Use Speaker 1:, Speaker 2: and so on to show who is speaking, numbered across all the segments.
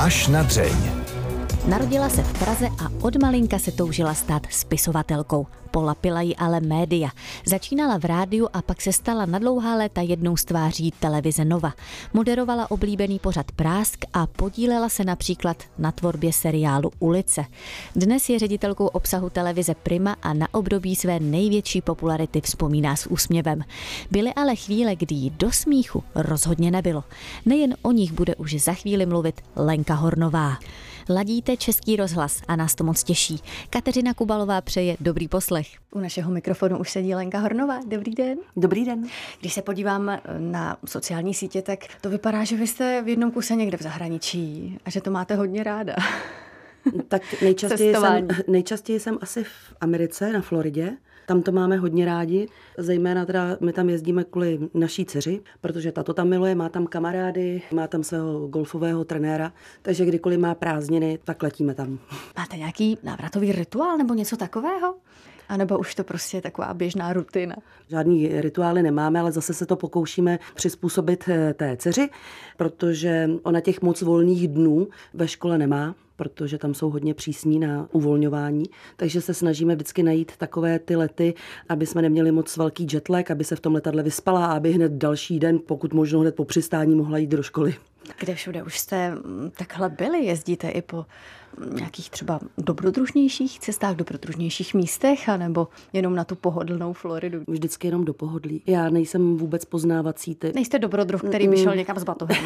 Speaker 1: Až na dřeň.
Speaker 2: Narodila se v Praze a od malinka se toužila stát spisovatelkou. Polapila ji ale média. Začínala v rádiu a pak se stala na dlouhá léta jednou z tváří televize Nova. Moderovala oblíbený pořad Prásk a podílela se například na tvorbě seriálu Ulice. Dnes je ředitelkou obsahu televize Prima a na období své největší popularity vzpomíná s úsměvem. Byly ale chvíle, kdy jí do smíchu rozhodně nebylo. Nejen o nich bude už za chvíli mluvit Lenka Hornová. Ladíte Český rozhlas a nás to moc těší. Kateřina Kubalová přeje dobrý poslech. U našeho mikrofonu už sedí Lenka Hornová. Dobrý den.
Speaker 3: Dobrý den.
Speaker 2: Když se podívám na sociální sítě, tak to vypadá, že vy jste v jednom kuse někde v zahraničí a že to máte hodně ráda.
Speaker 3: Tak nejčastěji jsem asi v Americe, na Floridě. Tam to máme hodně rádi, zejména teda my tam jezdíme kvůli naší dceři, protože tato tam miluje, má tam kamarády, má tam svého golfového trenéra, takže kdykoliv má prázdniny, tak letíme tam.
Speaker 2: Máte nějaký návratový rituál nebo něco takového? A nebo už to prostě je taková běžná rutina?
Speaker 3: Žádný rituály nemáme, ale zase se to pokoušíme přizpůsobit té dceři, protože ona těch moc volných dnů ve škole nemá, protože tam jsou hodně přísní na uvolňování, takže se snažíme vždycky najít takové ty lety, aby jsme neměli moc velký jetlag, aby se v tom letadle vyspala a aby hned další den, pokud možno hned po přistání, mohla jít do školy.
Speaker 2: Kde všude už jste takhle byli? Jezdíte i po nějakých třeba dobrodružnějších cestách, dobrodružnějších místech, anebo jenom na tu pohodlnou Floridu?
Speaker 3: Vždycky jenom do pohodlí. Já nejsem vůbec poznávací typ.
Speaker 2: Nejste dobrodruh, který by šel někam s batohem.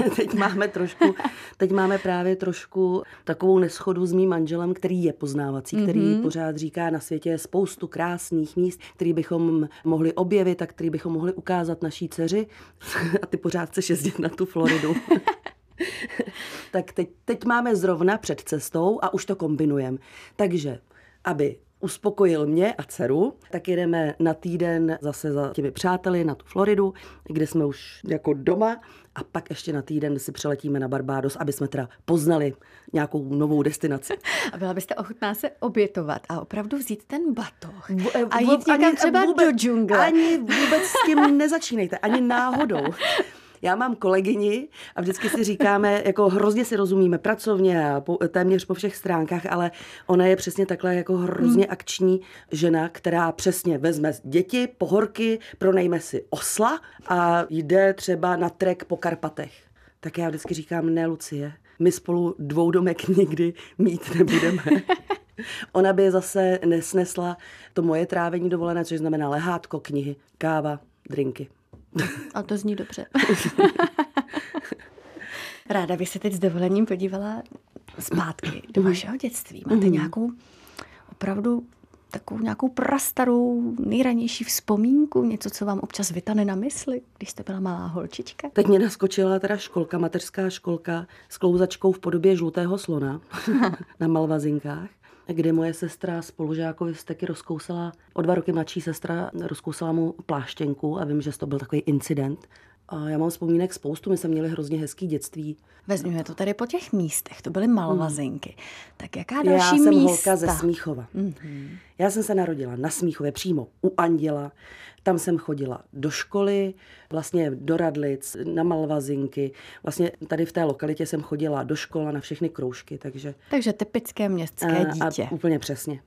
Speaker 3: Teď máme právě trošku takovou neschodu s mým manželem, který je poznávací, který pořád říká, na světě je spoustu krásných míst, který bychom mohli objevit a který bychom mohli ukázat naší dceři. A ty pořád chceš jezdit na tu Floridu. Tak teď máme zrovna před cestou a už to kombinujeme. Takže, aby uspokojil mě a dceru, tak jedeme na týden zase za těmi přáteli na tu Floridu, kde jsme už jako doma, a pak ještě na týden si přeletíme na Barbados, aby jsme teda poznali nějakou novou destinaci.
Speaker 2: A byla byste ochotná se obětovat a opravdu vzít ten batoh a jít někam třeba do džungle?
Speaker 3: Ani vůbec s tím nezačínejte, ani náhodou. Já mám kolegyni a vždycky si říkáme, jako hrozně si rozumíme pracovně a téměř po všech stránkách, ale ona je přesně takhle jako hrozně akční žena, která přesně vezme děti, pohorky, pronajme si osla a jde třeba na trek po Karpatech. Tak já vždycky říkám, ne Lucie, my spolu dvoudomek nikdy mít nebudeme. Ona by zase nesnesla to moje trávení dovolené, což znamená lehátko, knihy, káva, drinky.
Speaker 2: A to zní dobře. Ráda bych se teď s dovolením podívala zpátky do vašeho dětství. Máte nějakou opravdu takovou nějakou prastarou, nejranější vzpomínku, něco, co vám občas vytane na mysli, když jste byla malá holčička?
Speaker 3: Teď mě naskočila teda školka, mateřská školka s klouzačkou v podobě žlutého slona na Malvazinkách, kde moje sestra spolužákovi taky rozkousala, o 2 roky mladší sestra rozkousala mu pláštěnku a vím, že to byl takový incident. A já mám vzpomínek spoustu, my jsme měli hrozně hezký dětství.
Speaker 2: Vezměme to tady po těch místech, to byly Malvazinky. Tak jaká další místa?
Speaker 3: Já jsem holka ze Smíchova. Já jsem se narodila na Smíchově, přímo u Anděla. Tam jsem chodila do školy, vlastně do Radlic, na Malvazinky. Vlastně tady v té lokalitě jsem chodila do školy na všechny kroužky, takže
Speaker 2: typické městské dítě.
Speaker 3: A úplně přesně.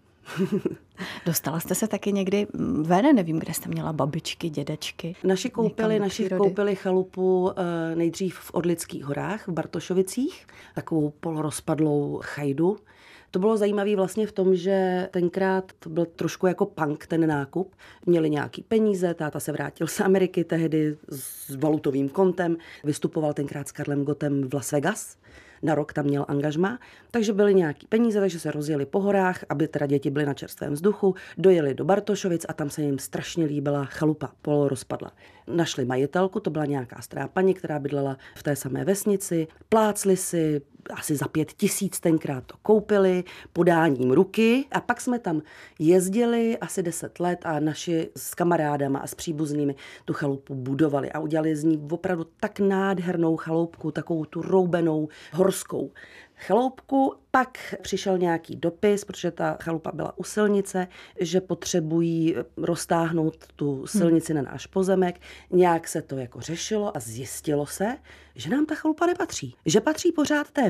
Speaker 2: Dostala jste se taky někdy ven? Nevím, kde jste měla babičky, dědečky.
Speaker 3: Naši koupili chalupu nejdřív v Orlických horách, v Bartošovicích, takovou polorozpadlou chajdu. To bylo zajímavé vlastně v tom, že tenkrát to byl trošku jako punk ten nákup. Měli nějaký peníze, táta se vrátil z Ameriky tehdy s valutovým kontem, vystupoval tenkrát s Karlem Gottem v Las Vegas. Na rok tam měl angažmá, takže byly nějaký peníze, takže se rozjeli po horách, aby teda děti byly na čerstvém vzduchu, dojeli do Bartošovic a tam se jim strašně líbila chalupa, polorozpadla. Našli majitelku, to byla nějaká strápaní, která bydlela v té samé vesnici, plácli si, asi za 5 000 tenkrát to koupili, podáním ruky a pak jsme tam jezdili asi 10 let a naši s kamarádama a s příbuznými tu chalupu budovali a udělali z ní opravdu tak nádhernou chaloupku, takovou tu roubenou horskou chaloupku. Pak přišel nějaký dopis, protože ta chalupa byla u silnice, že potřebují roztáhnout tu silnici na náš pozemek. Nějak se to jako řešilo a zjistilo se, že nám ta chalupa nepatří. Že patří pořád té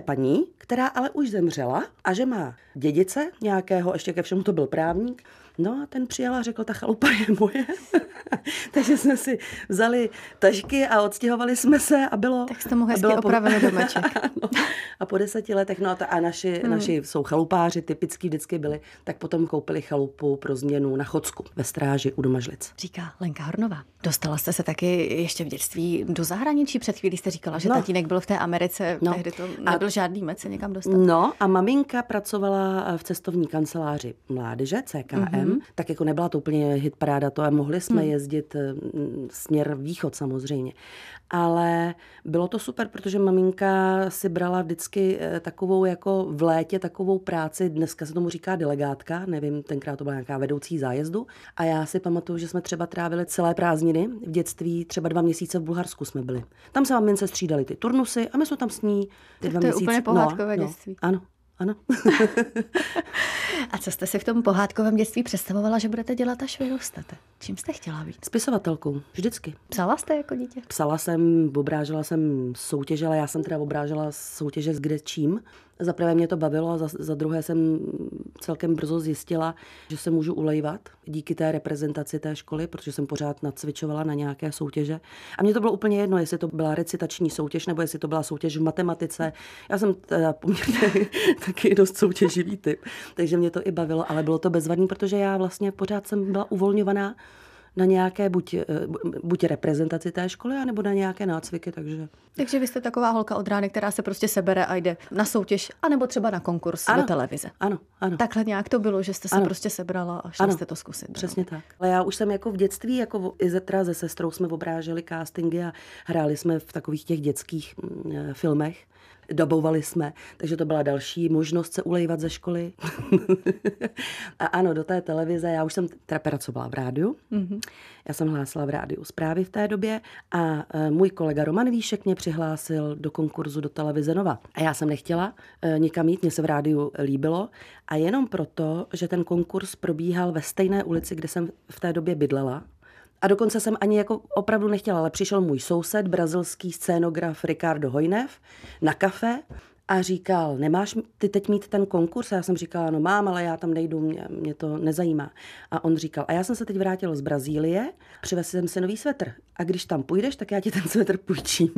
Speaker 3: paní, která ale už zemřela a že má dědice nějakého, ještě ke všemu to byl právník. No a ten přijel a řekl, ta chalupa je moje. Takže jsme si vzali tašky a odstěhovali jsme se a bylo...
Speaker 2: Tak jste mu hezky opravili domeček.
Speaker 3: A po 10 letech, no a naši jsou chalupáři, typicky vždycky byli, tak potom koupili chalupu pro změnu na Chodsku ve Stráži u Domažlic.
Speaker 2: Říká Lenka Hornová. Dostala jste se taky ještě v dětství do zahraničí? Před chvílí jste říkala, že tatínek byl v té Americe, tehdy to nebyl žádný met se někam dostat.
Speaker 3: No a maminka pracovala v cestovní kanceláři mládeže, CKM, tak jako nebyla to úplně hitparáda to a mohli jsme jezdit směr východ samozřejmě. Ale bylo to super, protože maminka si brala vždycky takovou jako v létě takovou práci, dneska se tomu říká delegátka, nevím, tenkrát to byla nějaká vedoucí zájezdu. A já si pamatuju, že jsme třeba trávili celé prázdniny v dětství, třeba 2 měsíce v Bulharsku jsme byli. Tam se mamince střídali ty turnusy a my jsme tam s ní ty 2 měsíce.
Speaker 2: To je úplně pohádkové dětství.
Speaker 3: Ano.
Speaker 2: A co jste si v tom pohádkovém dětství představovala, že budete dělat, až vyrůstete? Čím jste chtěla být?
Speaker 3: Spisovatelkou, vždycky.
Speaker 2: Psala jste jako dítě?
Speaker 3: Psala jsem, obrážela jsem soutěže, ale já jsem teda obrážela soutěže s kde čím. Za prvé mě to bavilo a za druhé jsem celkem brzo zjistila, že se můžu ulejvat díky té reprezentaci té školy, protože jsem pořád nacvičovala na nějaké soutěže. A mně to bylo úplně jedno, jestli to byla recitační soutěž nebo jestli to byla soutěž v matematice. Já jsem teda poměrně taky dost soutěživý typ, takže mě to i bavilo, ale bylo to bezvadný, protože já vlastně pořád jsem byla uvolňovaná na nějaké buď reprezentaci té školy, anebo na nějaké nácviky, takže...
Speaker 2: Takže vy jste taková holka od rány, která se prostě sebere a jde na soutěž, anebo třeba na konkurs do televize.
Speaker 3: Ano.
Speaker 2: Takhle nějak to bylo, že jste se prostě sebrala a šla jste to zkusit.
Speaker 3: Přesně tak. Ale já už jsem jako v dětství, jako i se sestrou jsme obráželi castingy a hráli jsme v takových těch dětských filmech. Dobouvali jsme, takže to byla další možnost se ulejvat ze školy. A ano, do té televize, já už jsem teda pracovala v rádiu, já jsem hlásila v rádiu zprávy v té době a můj kolega Roman Víšek mě přihlásil do konkurzu do televize Nova. A já jsem nechtěla nikam jít, mě se v rádiu líbilo a jenom proto, že ten konkurs probíhal ve stejné ulici, kde jsem v té době bydlela. A dokonce jsem ani jako opravdu nechtěla, ale přišel můj soused, brazilský scénograf Ricardo Hojnev, na kafe a říkal, nemáš ty teď mít ten konkurs? A já jsem říkala, no mám, ale já tam nejdu, mě to nezajímá. A on říkal, a já jsem se teď vrátil z Brazílie, přivezl jsem si nový svetr. A když tam půjdeš, tak já ti ten svetr půjčím.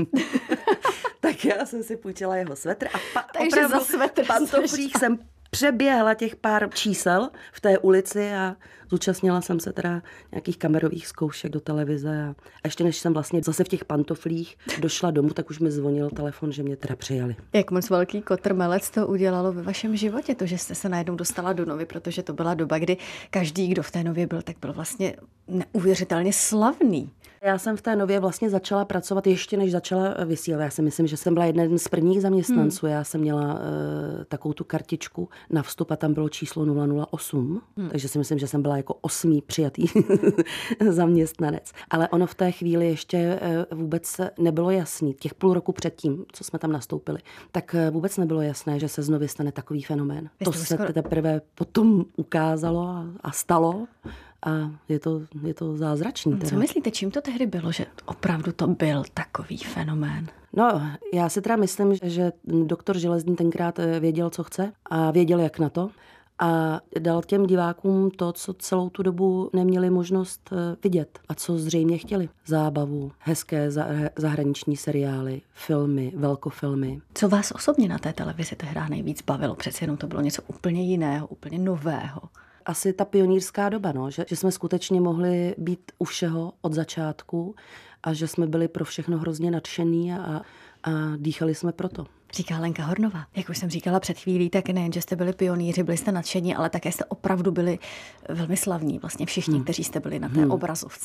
Speaker 3: Tak já jsem si půjčila jeho svetr a
Speaker 2: takže za svetr
Speaker 3: pantoflích jsem přeběhla těch pár čísel v té ulici a zúčastnila jsem se teda nějakých kamerových zkoušek do televize a ještě než jsem vlastně zase v těch pantoflích došla domů, tak už mi zvonil telefon, že mě teda přijali.
Speaker 2: Jak moc velký kotrmelec to udělalo ve vašem životě, to, že jste se najednou dostala do Novy, protože to byla doba, kdy každý, kdo v té Nově byl, tak byl vlastně neuvěřitelně slavný.
Speaker 3: Já jsem v té Nově vlastně začala pracovat ještě než začala vysílat. Já si myslím, že jsem byla jeden z prvních zaměstnanců. Já jsem měla takovou tu kartičku na vstup a tam bylo číslo 008, takže si myslím, že jsem byla jako 8. přijatý zaměstnanec. Ale ono v té chvíli ještě vůbec nebylo jasný. Těch půl roku předtím, co jsme tam nastoupili, tak vůbec nebylo jasné, že se z Novy stane takový fenomén. To se teprve potom ukázalo a stalo. A je to zázračný. Teda.
Speaker 2: Co myslíte, čím to tehdy bylo, že opravdu to byl takový fenomén?
Speaker 3: No, já si teda myslím, že doktor Železný tenkrát věděl, co chce a věděl, jak na to. A dal těm divákům to, co celou tu dobu neměli možnost vidět a co zřejmě chtěli. Zábavu, hezké zahraniční seriály, filmy, velkofilmy.
Speaker 2: Co vás osobně na té televizi tehdy nejvíc bavilo? Přece jenom to bylo něco úplně jiného, úplně nového.
Speaker 3: Asi ta pionýrská doba, no, že jsme skutečně mohli být u všeho od začátku a že jsme byli pro všechno hrozně nadšení a dýchali jsme proto.
Speaker 2: Říká Lenka Hornová. Jak už jsem říkala před chvílí, tak nejen, že jste byli pionýři, byli jste nadšení, ale také jste opravdu byli velmi slavní. Vlastně všichni, kteří jste byli na té obrazovce.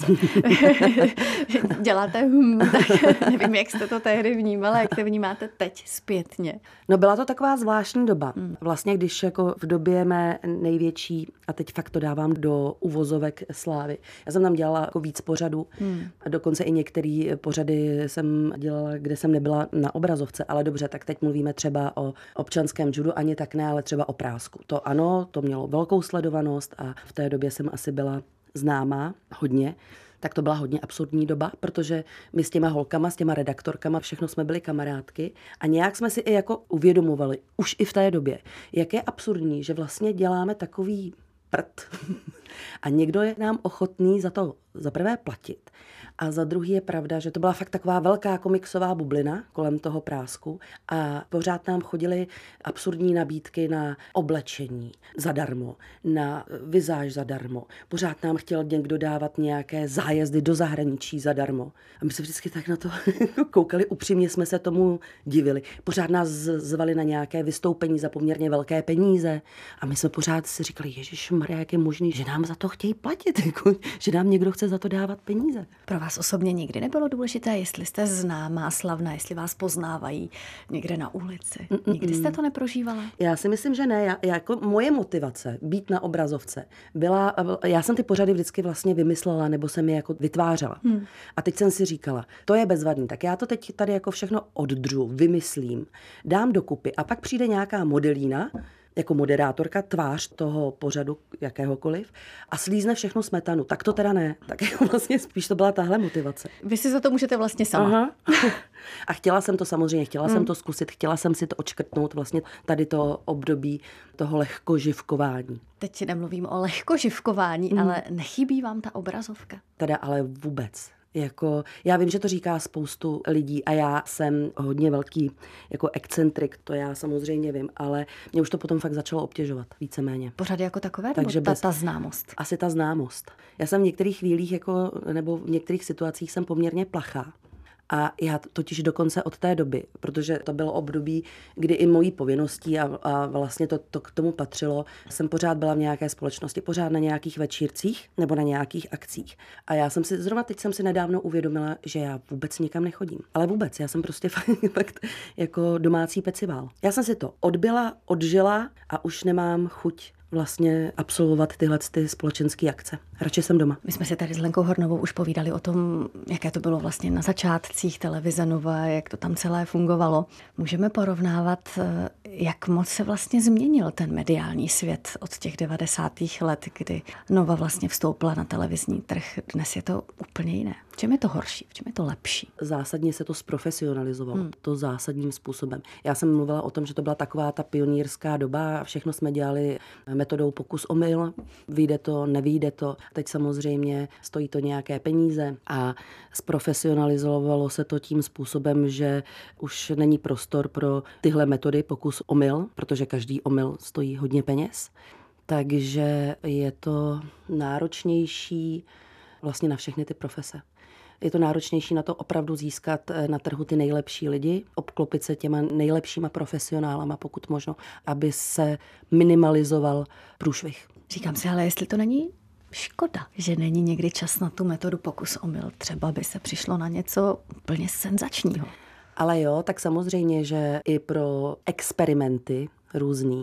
Speaker 2: Děláte tak nevím, jak jste to tehdy vnímala, jak to vnímáte teď zpětně.
Speaker 3: No byla to taková zvláštní doba. Vlastně když jako v době mé největší, a teď fakt to dávám do uvozovek slávy. Já jsem tam dělala jako víc pořadů. Dokonce i některé pořady jsem dělala, kde jsem nebyla na obrazovce, ale dobře, tak teď mluvíme třeba o občanském judu, ani tak ne, ale třeba o prásku. To ano, to mělo velkou sledovanost a v té době jsem asi byla známá hodně. tak to byla hodně absurdní doba, protože my s těma holkama, s těma redaktorkama, všechno jsme byli kamarádky a nějak jsme si i jako uvědomovali, už i v té době, jak je absurdní, že vlastně děláme takový prd a někdo je nám ochotný za to za prvé platit. A za druhý je pravda, že to byla fakt taková velká komiksová bublina kolem toho prásku a pořád nám chodily absurdní nabídky na oblečení zadarmo, na vizáž zadarmo. Pořád nám chtěl někdo dávat nějaké zájezdy do zahraničí zadarmo. A my se vždycky tak na to koukali, upřímně jsme se tomu divili. Pořád nás zvali na nějaké vystoupení za poměrně velké peníze a my jsme pořád si říkali, ježišmarja, jak je možný, že nám za to chtějí platit, jako, že nám někdo chce za to dávat peníze.
Speaker 2: Pro vás osobně nikdy nebylo důležité, jestli jste známá, slavná, jestli vás poznávají někde na ulici? Nikdy jste to neprožívala?
Speaker 3: Já si myslím, že ne. Jako moje motivace být na obrazovce byla, já jsem ty pořady vždycky vlastně vymyslela, nebo jsem je jako vytvářela. A teď jsem si říkala, to je bezvadný, tak já to teď tady jako všechno oddřu, vymyslím, dám dokupy a pak přijde nějaká modelína, jako moderátorka, tvář toho pořadu jakéhokoliv a slízne všechno smetanu. Tak to teda ne. Tak jako vlastně spíš to byla tahle motivace.
Speaker 2: Vy si za to můžete vlastně sama.
Speaker 3: Aha. A chtěla jsem to samozřejmě, chtěla jsem to zkusit, chtěla jsem si to odškrtnout vlastně tady to období toho lehkoživkování.
Speaker 2: Teď nemluvím o lehkoživkování, ale nechybí vám ta obrazovka?
Speaker 3: Teda ale vůbec. Jako, já vím, že to říká spoustu lidí a já jsem hodně velký jako excentrik, to já samozřejmě vím, ale mě už to potom fakt začalo obtěžovat, víceméně.
Speaker 2: Pořád jako takové,
Speaker 3: takže
Speaker 2: nebo ta známost?
Speaker 3: Asi ta známost. Já jsem v některých chvílích jako, nebo v některých situacích jsem poměrně plachá. A já totiž dokonce od té doby, protože to bylo období, kdy i mojí povinností a vlastně to k tomu patřilo, jsem pořád byla v nějaké společnosti, pořád na nějakých večírcích nebo na nějakých akcích. A já jsem si, zrovna teď jsem si nedávno uvědomila, že já vůbec nikam nechodím. Ale vůbec, já jsem prostě fakt jako domácí pecivál. Já jsem si to odbyla, odžila a už nemám chuť vlastně absolvovat tyhle společenské akce. Radši jsem doma.
Speaker 2: My jsme si tady s Lenkou Hornovou už povídali o tom, jaké to bylo vlastně na začátcích televize Nova, jak to tam celé fungovalo. Můžeme porovnávat, jak moc se vlastně změnil ten mediální svět od těch 90. let, kdy Nova vlastně vstoupila na televizní trh. Dnes je to úplně jiné. V čem je to horší? V čem je to lepší?
Speaker 3: Zásadně se to zprofesionalizovalo. To zásadním způsobem. Já jsem mluvila o tom, že to byla taková ta pionýrská doba a všechno jsme dělali metodou pokus omyl. Vyjde to, nevyjde to. Teď samozřejmě stojí to nějaké peníze a zprofesionalizovalo se to tím způsobem, že už není prostor pro tyhle metody pokus omyl, protože každý omyl stojí hodně peněz. Takže je to náročnější vlastně na všechny ty profese. Je to náročnější na to opravdu získat na trhu ty nejlepší lidi, obklopit se těma nejlepšíma profesionálama, pokud možno, aby se minimalizoval průšvih.
Speaker 2: Říkám si, ale jestli to není škoda, že není někdy čas na tu metodu pokus omyl. Třeba by se přišlo na něco úplně senzačního.
Speaker 3: Ale jo, tak samozřejmě, že i pro experimenty různý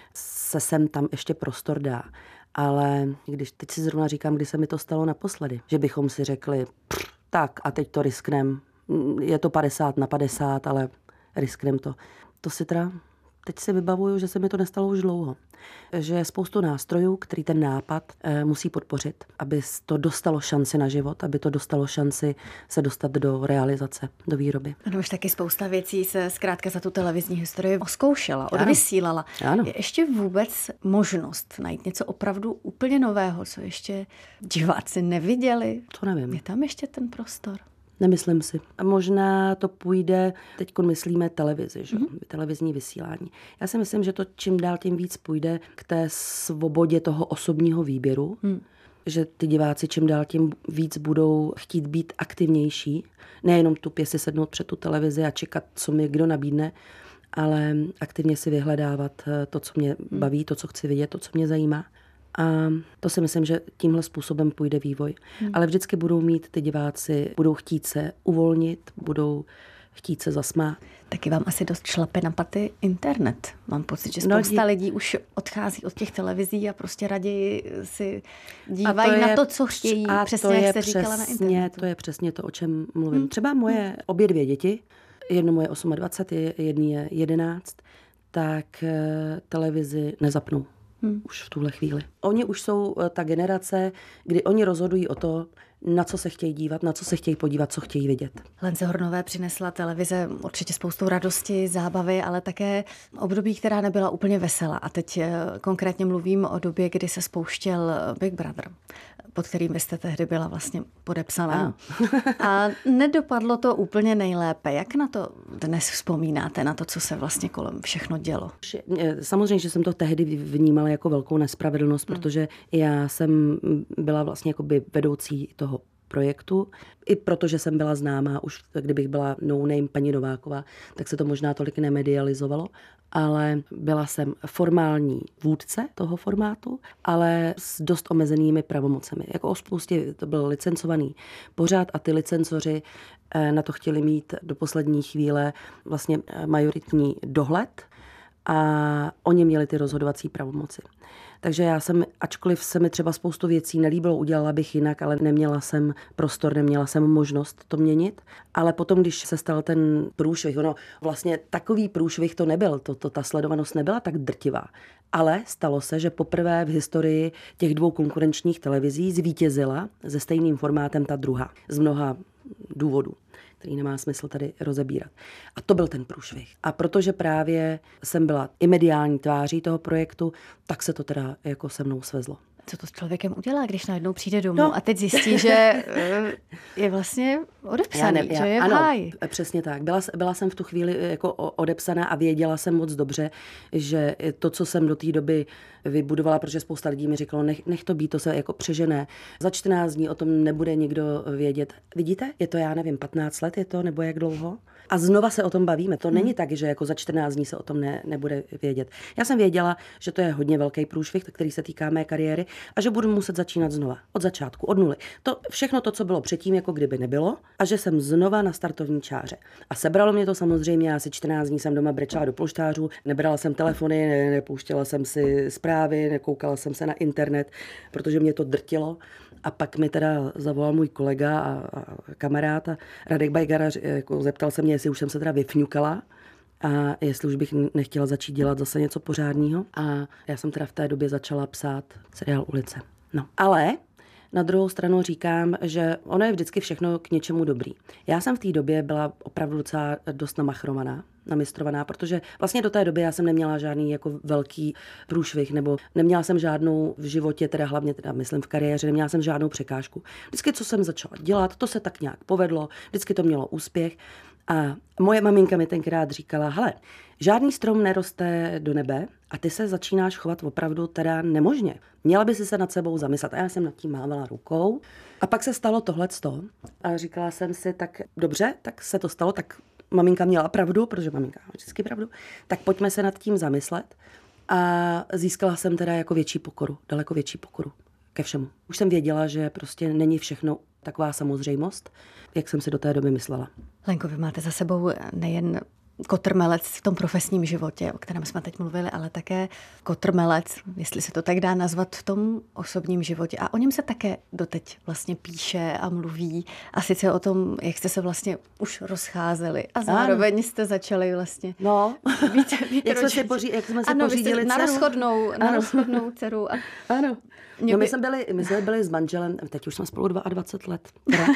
Speaker 3: se sem tam ještě prostor dá. Ale když teď si zrovna říkám, kdy se mi to stalo naposledy, že bychom si řekli, tak a teď to risknem, je to 50/50, ale risknem to. To si teda, teď si vybavuju, že se mi to nestalo už dlouho. Že je spoustu nástrojů, který ten nápad musí podpořit, aby to dostalo šanci na život, aby to dostalo šanci se dostat do realizace, do výroby.
Speaker 2: Ano, už taky spousta věcí se zkrátka za tu televizní historii odzkoušela, odvysílala.
Speaker 3: Ano.
Speaker 2: Je ještě vůbec možnost najít něco opravdu úplně nového, co ještě diváci neviděli?
Speaker 3: To nevím.
Speaker 2: Je tam ještě ten prostor?
Speaker 3: Nemyslím si. A možná to půjde, teď myslíme televizi, že? Televizní vysílání. Já si myslím, že to čím dál tím víc půjde k té svobodě toho osobního výběru, že ty diváci čím dál tím víc budou chtít být aktivnější, nejenom tupě si sednout před tu televizi a čekat, co mi kdo nabídne, ale aktivně si vyhledávat to, co mě baví, to, co chci vidět, to, co mě zajímá. A to si myslím, že tímhle způsobem půjde vývoj. Ale vždycky budou mít ty diváci, budou chtít se uvolnit, budou chtít se zasmát.
Speaker 2: Taky vám asi dost šlape na paty internet. Mám pocit, že spousta lidí už odchází od těch televizí a prostě raději si dívají na to, co chtějí. Přesně, jak jste říkala na internetu.
Speaker 3: To je přesně to, o čem mluvím. Třeba moje obě dvě děti, jedno moje 28, jedný je 11, tak televizi nezapnou. Už v tuhle chvíli. Oni už jsou ta generace, kdy oni rozhodují o to, na co se chtějí dívat, na co se chtějí podívat, co chtějí vidět.
Speaker 2: Lence Hornové přinesla televize určitě spoustu radosti, zábavy, ale také období, která nebyla úplně veselá. A teď konkrétně mluvím o době, kdy se spouštěl Big Brother, pod kterým vy jste tehdy byla vlastně podepsaná. A nedopadlo to úplně nejlépe. Jak na to dnes vzpomínáte, na to, co se vlastně kolem všechno dělo?
Speaker 3: Samozřejmě, že jsem to tehdy vnímala jako velkou nespravedlnost, protože já jsem byla vlastně jakoby vedoucí toho projektu. I protože jsem byla známá, už kdybych byla no-name paní Nováková, tak se to možná tolik nemedializovalo, ale byla jsem formální vůdce toho formátu, ale s dost omezenými pravomocemi. Jako o spoustě to byl licencovaný pořad a ty licencoři na to chtěli mít do poslední chvíle vlastně majoritní dohled a oni měli ty rozhodovací pravomoci. Takže já jsem, ačkoliv se mi třeba spoustu věcí nelíbilo, udělala bych jinak, ale neměla jsem prostor, neměla jsem možnost to měnit. Ale potom, když se stal ten průšvih, vlastně takový průšvih to nebyl, ta sledovanost nebyla tak drtivá. Ale stalo se, že poprvé v historii těch dvou konkurenčních televizí zvítězila se stejným formátem ta druhá. Z mnoha důvodů, který nemá smysl tady rozebírat. A to byl ten průšvih. A protože právě jsem byla i mediální tváří toho projektu, tak se to teda jako se mnou svezlo.
Speaker 2: Co to s člověkem udělá, když najednou přijde domů a teď zjistí, že je vlastně odepsaný, že je v háji?
Speaker 3: Ano, přesně tak. Byla jsem v tu chvíli jako odepsaná a věděla jsem moc dobře, že to, co jsem do té doby vybudovala, protože spousta lidí mi říkalo, nech to být, to se jako přežené. Za 14 dní o tom nebude nikdo vědět. Vidíte? Je to, já nevím, 15 let je to, nebo jak dlouho? A znova se o tom bavíme. To není tak, že jako za 14 dní se o tom nebude vědět. Já jsem věděla, že to je hodně velký průšvih, který se týká mé kariéry a že budu muset začínat znova. Od začátku, od nuly. Všechno to, co bylo předtím, jako kdyby nebylo a že jsem znova na startovní čáře. A sebralo mě to samozřejmě, asi 14 dní jsem doma brečela do polštářů, nebrala jsem telefony, nepouštěla jsem si zprávy, nekoukala jsem se na internet, protože mě to drtilo. A pak mi teda zavolal můj kolega a kamarád a Radek Bajgara, jako zeptal se mě, jestli už jsem se teda vyfňukala a jestli už bych nechtěla začít dělat zase něco pořádného. A já jsem teda v té době začala psát seriál Ulice. No, ale na druhou stranu říkám, že ono je vždycky všechno k něčemu dobrý. Já jsem v té době byla opravdu docela dost namistrovaná, protože vlastně do té doby já jsem neměla žádný jako velký průšvih, nebo neměla jsem žádnou v životě, teda hlavně teda myslím v kariéře, neměla jsem žádnou překážku. Vždycky, co jsem začala dělat, to se tak nějak povedlo, vždycky to mělo úspěch. A moje maminka mi tenkrát říkala, hele, žádný strom neroste do nebe a ty se začínáš chovat opravdu teda nemožně. Měla by si se nad sebou zamyslet. A já jsem nad tím mávala rukou. A pak se stalo tohleto. A říkala jsem si, tak dobře, tak se to stalo, tak maminka měla pravdu, protože maminka má vždycky pravdu, tak pojďme se nad tím zamyslet. A získala jsem teda jako větší pokoru, daleko větší pokoru ke všemu. Už jsem věděla, že prostě není všechno taková samozřejmost, jak jsem si do té doby myslela.
Speaker 2: Lenko, vy máte za sebou nejen kotrmelec v tom profesním životě, o kterém jsme teď mluvili, ale také kotrmelec, jestli se to tak dá nazvat, v tom osobním životě. A o něm se také doteď vlastně píše a mluví. A sice o tom, jak jste se vlastně už rozcházeli a zároveň jste začali vlastně být
Speaker 3: jak jsme se pořídili
Speaker 2: na rozchodnou dceru.
Speaker 3: Ano. My jsme byli s manželem, teď už jsme spolu 22 let.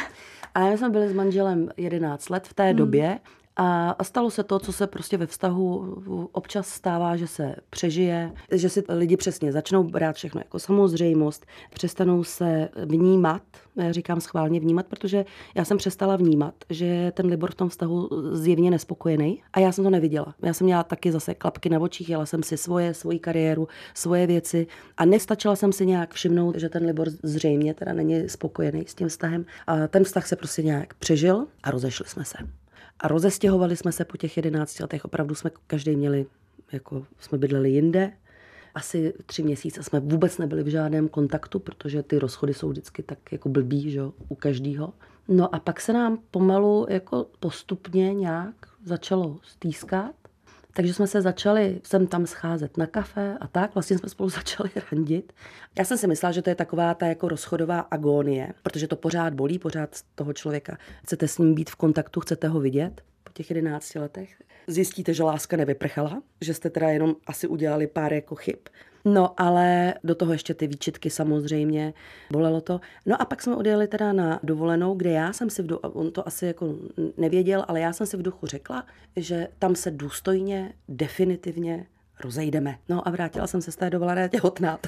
Speaker 3: A my jsme byli s manželem 11 let v té době. A stalo se to, co se prostě ve vztahu občas stává, že se přežije, že si lidi přesně začnou brát všechno jako samozřejmost, přestanou se vnímat, já říkám schválně vnímat, protože já jsem přestala vnímat, že je ten Libor v tom vztahu zjevně nespokojený a já jsem to neviděla. Já jsem měla taky zase klapky na očích, jela jsem si svoji kariéru, svoje věci a nestačila jsem si nějak všimnout, že ten Libor zřejmě teda není spokojený s tím vztahem a ten vztah se prostě nějak přežil a rozešli jsme se. A rozestěhovali jsme se po těch 11 letech. Opravdu jsme každý měli, jako jsme bydleli jinde. Asi 3 měsíce jsme vůbec nebyli v žádném kontaktu, protože ty rozchody jsou vždycky tak jako blbý, že, u každýho. No a pak se nám pomalu jako postupně nějak začalo stýskat. Takže jsme se začali sem tam scházet na kafe a tak. Vlastně jsme spolu začali randit. Já jsem si myslela, že to je taková ta jako rozchodová agónie, protože to pořád bolí, pořád z toho člověka. Chcete s ním být v kontaktu, chcete ho vidět po těch 11 letech. Zjistíte, že láska nevyprchala, že jste teda jenom asi udělali pár jako chyb. No, ale do toho ještě ty výčitky samozřejmě, bolelo to. No a pak jsme odjeli teda na dovolenou, kde já jsem si on to asi jako nevěděl, ale já jsem si v duchu řekla, že tam se důstojně, definitivně rozejdeme. No a vrátila jsem se z té dovolené těhotná,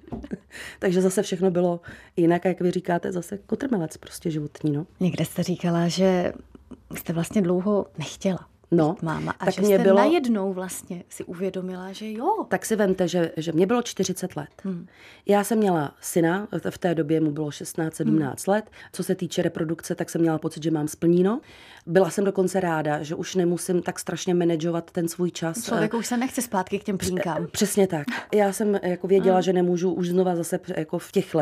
Speaker 3: takže zase všechno bylo jinak, jak vy říkáte, zase kotrmelec prostě životní, no.
Speaker 2: Někde jste říkala, že jste vlastně dlouho nechtěla.
Speaker 3: No,
Speaker 2: máma. A
Speaker 3: tak
Speaker 2: že
Speaker 3: mě
Speaker 2: jste
Speaker 3: bylo
Speaker 2: najednou vlastně si uvědomila, že jo.
Speaker 3: Tak si vemte, že mě bylo 40 let. Já jsem měla syna, v té době mu bylo 16-17 let. Co se týče reprodukce, tak jsem měla pocit, že mám splníno. Byla jsem dokonce ráda, že už nemusím tak strašně manažovat ten svůj čas.
Speaker 2: Člověk už se nechce zpátky k těm plínkám.
Speaker 3: Přesně tak. Já jsem jako věděla, že nemůžu už znova zase jako v těch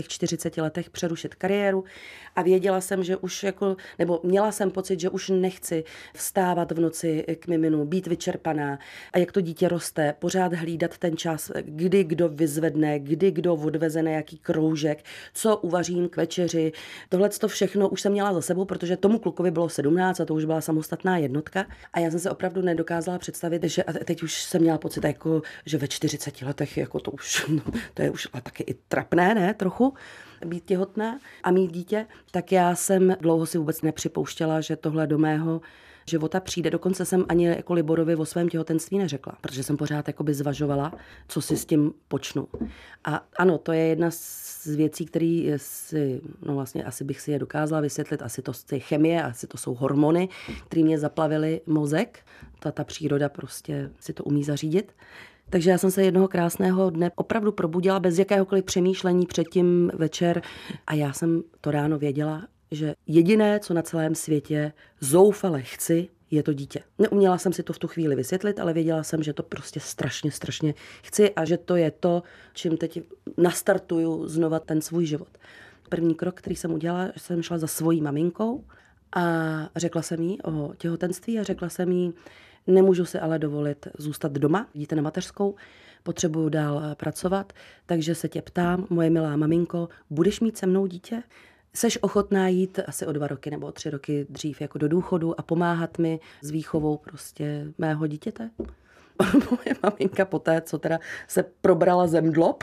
Speaker 3: 40 letech přerušit kariéru a věděla jsem, že už jako, nebo měla jsem pocit, že už nechci vstávat v noci k miminu, být vyčerpaná a jak to dítě roste, pořád hlídat ten čas, kdy kdo vyzvedne, kdy kdo odveze na jaký kroužek, co uvařím k večeři. Tohle to všechno už jsem měla za sebou, protože tomu klukovi bylo 17 a to už byla samostatná jednotka a já jsem se opravdu nedokázala představit, že a teď už jsem měla pocit, jako, že ve 40 letech jako to už, no, to je už a taky i trapné, ne, trochu být těhotná a mít dítě, tak já jsem dlouho si vůbec nepřipouštěla, že tohle do mého života přijde. Dokonce jsem ani jako Liborovi o svém těhotenství neřekla, protože jsem pořád jakoby zvažovala, co si s tím počnu. A ano, to je jedna z věcí, které si, no vlastně asi bych si je dokázala vysvětlit, asi to je chemie, asi to jsou hormony, které mě zaplavily mozek. Ta příroda prostě si to umí zařídit. Takže já jsem se jednoho krásného dne opravdu probudila bez jakéhokoliv přemýšlení předtím večer a já jsem to ráno věděla, že jediné, co na celém světě zoufale chci, je to dítě. Neuměla jsem si to v tu chvíli vysvětlit, ale věděla jsem, že to prostě strašně chci a že to je to, čím teď nastartuju znova ten svůj život. První krok, který jsem udělala, že jsem šla za svojí maminkou a řekla jsem jí o těhotenství a řekla jsem jí, nemůžu si ale dovolit zůstat doma, jděte na mateřskou, potřebuju dál pracovat, takže se tě ptám, moje milá maminko, budeš mít se mnou dítě? Seš ochotná jít asi o 2 roky nebo o 3 roky dřív jako do důchodu a pomáhat mi s výchovou prostě mého dítěte? Moje maminka poté, co teda se probrala zemdlob,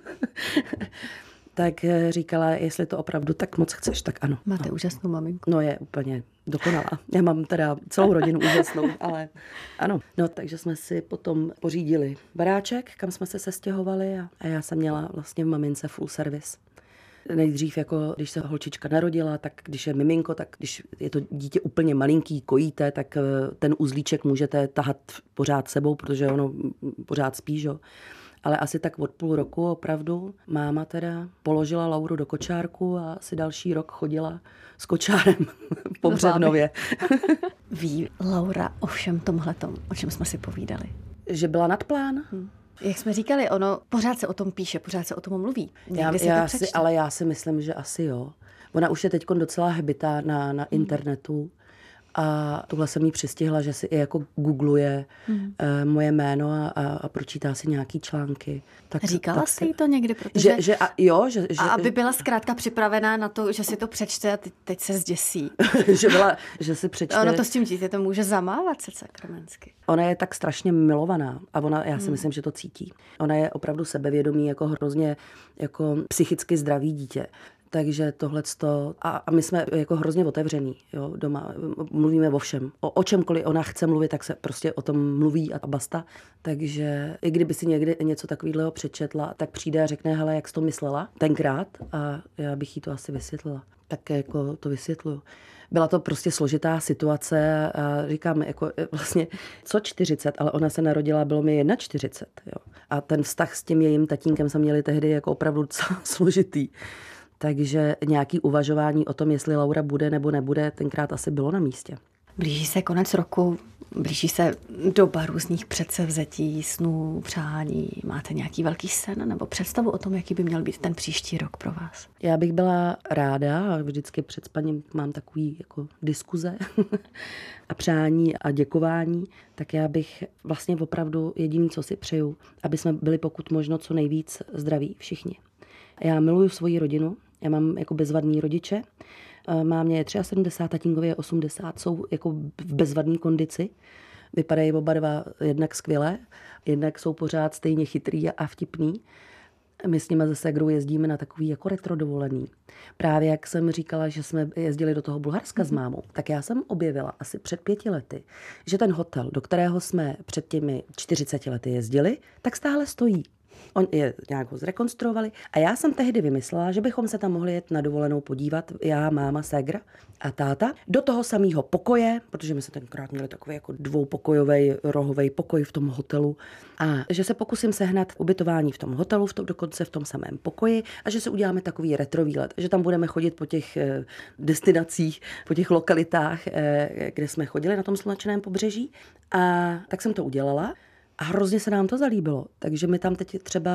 Speaker 3: tak říkala, jestli to opravdu tak moc chceš, tak ano.
Speaker 2: Máte úžasnou maminku.
Speaker 3: No je úplně dokonalá. Já mám teda celou rodinu úžasnou, ale ano. No takže jsme si potom pořídili baráček, kam jsme se sestěhovali a já jsem měla vlastně v mamince full service. Nejdřív, jako když se holčička narodila, tak když je miminko, tak když je to dítě úplně malinký, kojíte, tak ten uzlíček můžete tahat pořád sebou, protože ono pořád spí, že? Ale asi tak od půl roku opravdu máma teda položila Lauru do kočárku a asi další rok chodila s kočárem po Břevnově.
Speaker 2: Ví Laura o všem tomhletom, o čem jsme si povídali?
Speaker 3: Že byla nad plán?
Speaker 2: Jak jsme říkali, ono pořád se o tom píše, pořád se o tom mluví.
Speaker 3: Ale já si myslím, že asi jo. Ona už je teď docela hebitá na internetu a tuhle jsem jí přistihla, že si i jako googluje moje jméno a pročítá si nějaký články.
Speaker 2: Říkala jsi jí to někdy? Protože...
Speaker 3: A
Speaker 2: aby byla zkrátka připravená na to, že si to přečte a teď se zděsí.
Speaker 3: že si přečte.
Speaker 2: Ono to s tím dítětem může zamávat se sakramensky.
Speaker 3: Ona je tak strašně milovaná a já si myslím, že to cítí. Ona je opravdu sebevědomí, jako hrozně jako psychicky zdravý dítě. Takže tohleto, a my jsme jako hrozně otevření, jo, doma, mluvíme o všem. O čemkoliv ona chce mluvit, tak se prostě o tom mluví a basta. Takže i kdyby si někdy něco takového přečetla, tak přijde a řekne, hele, jak jsi to myslela tenkrát a já bych jí to asi vysvětlila. Tak jako to vysvětluju. Byla to prostě složitá situace a říkám, jako vlastně co 40, ale ona se narodila, bylo mi 41, jo. A ten vztah s tím jejím tatínkem jsme měli tehdy jako opravdu docela složitý. Takže nějaké uvažování o tom, jestli Laura bude nebo nebude, tenkrát asi bylo na místě.
Speaker 2: Blíží se konec roku, blíží se doba různých předsevzetí, snů, přání. Máte nějaký velký sen nebo představu o tom, jaký by měl být ten příští rok pro vás?
Speaker 3: Já bych byla ráda, vždycky před spaním mám takový jako diskuze a přání a děkování, tak já bych vlastně opravdu jediný, co si přeju, aby jsme byli pokud možno co nejvíc zdraví všichni. Já miluju svoji rodinu, já mám jako bezvadný rodiče, mámě je 73, tatínkovi je 80, jsou jako v bezvadné kondici. vypadají oba dva jednak skvěle, jednak jsou pořád stejně chytrý a vtipný. My s nimi se ségrou jezdíme na takový jako retro dovolený. Právě jak jsem říkala, že jsme jezdili do toho Bulharska s mámou, tak já jsem objevila asi před 5 lety, že ten hotel, do kterého jsme před těmi 40 lety jezdili, tak stále stojí. On je nějak ho zrekonstruovali a já jsem tehdy vymyslela, že bychom se tam mohli jet na dovolenou podívat, já, máma, ségra a táta, do toho samého pokoje, protože my jsme tenkrát měli takový jako dvoupokojový rohový pokoj v tom hotelu a že se pokusím sehnat ubytování v tom hotelu, dokonce v tom samém pokoji a že se uděláme takový retro výlet, že tam budeme chodit po těch destinacích, po těch lokalitách, kde jsme chodili na tom slunečném pobřeží a tak jsem to udělala. A hrozně se nám to zalíbilo, takže my tam teď třeba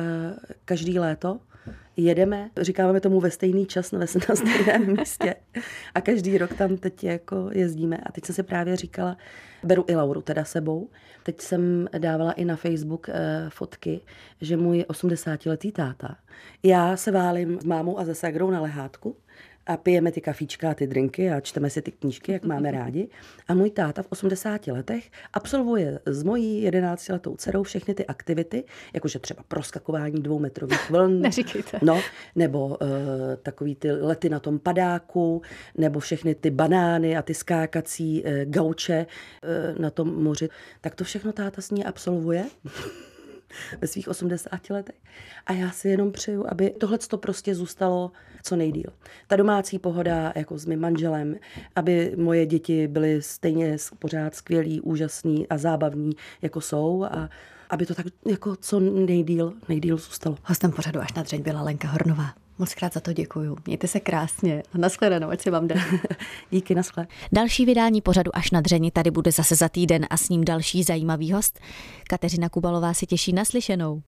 Speaker 3: každý léto jedeme, říkáme tomu ve stejný čas na stejném místě a každý rok tam teď jako jezdíme a teď jsem si právě říkala, beru i Lauru teda sebou, teď jsem dávala i na Facebook fotky, že můj 80letý táta, já se válím s mámou a se ségrou na lehátku, a pijeme ty kafíčka a ty drinky a čteme si ty knížky, jak máme rádi. A můj táta v 80 letech absolvuje s mojí 11letou dcerou všechny ty aktivity, jakože třeba proskakování 2metrových vln.
Speaker 2: Neříkejte.
Speaker 3: No, nebo takový ty lety na tom padáku, nebo všechny ty banány a ty skákací gauče na tom moři. Tak to všechno táta s ní absolvuje ve svých 80 letech. A já si jenom přeju, aby tohleto prostě zůstalo co nejdýl. Ta domácí pohoda jako s mým manželem, aby moje děti byly stejně pořád skvělý, úžasný a zábavní, jako jsou a aby to tak jako co nejdýl zůstalo.
Speaker 2: Hostem pořadu Až na dřeň byla Lenka Hornová. Moc krát za to děkuju. Mějte se krásně a nashledanou, ať se vám jde.
Speaker 3: Díky, naschle.
Speaker 2: Další vydání pořadu Až na dřeni tady bude zase za týden a s ním další zajímavý host. Kateřina Kubalová si těší na slyšenou.